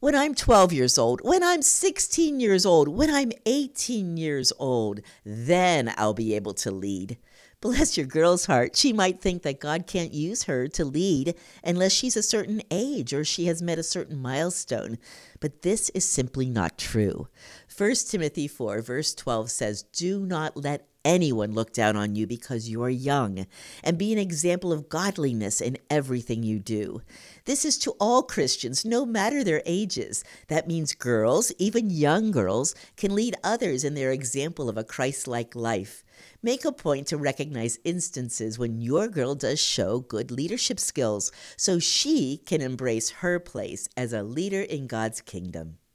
when I'm 12 years old, when I'm 16 years old, when I'm 18 years old, then I'll be able to lead. Bless your girl's heart. She might think that God can't use her to lead unless she's a certain age or she has met a certain milestone. But this is simply not true. 1 Timothy 4, verse 12 says, "Do not let anyone look down on you because you are young, and be an example of godliness in everything you do." This is to all Christians, no matter their ages. That means girls, even young girls, can lead others in their example of a Christ-like life. Make a point to recognize instances when your girl does show good leadership skills so she can embrace her place as a leader in God's kingdom.